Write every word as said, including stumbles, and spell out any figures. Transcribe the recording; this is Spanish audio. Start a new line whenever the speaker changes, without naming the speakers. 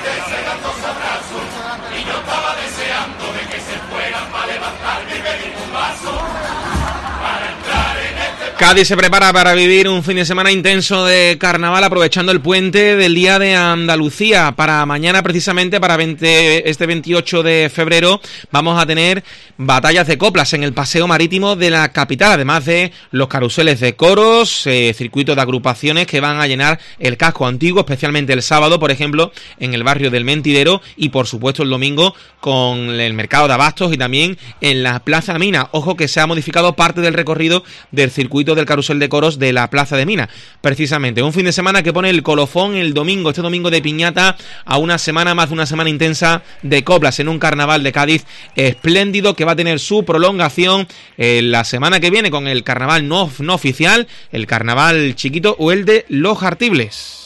Cádiz se prepara para vivir un fin de semana intenso de carnaval, aprovechando el puente del Día de Andalucía. Para mañana, precisamente, para veinte, este veintiocho de febrero, vamos a tener batallas de coplas en el paseo marítimo de la capital, además de los caruseles de coros, eh, circuitos de agrupaciones que van a llenar el casco antiguo, especialmente el sábado, por ejemplo, en el barrio del Mentidero, y por supuesto el domingo con el mercado de abastos y también en la Plaza Mina. Ojo que se ha modificado parte del recorrido del circuito del carrusel de coros de la Plaza de Mina. Precisamente un fin de semana que pone el colofón el domingo, este domingo de piñata, a una semana más de una semana intensa de coplas en un carnaval de Cádiz espléndido que va a tener su prolongación eh, la semana que viene con el carnaval no, no oficial, el carnaval chiquito o el de los Jartibles.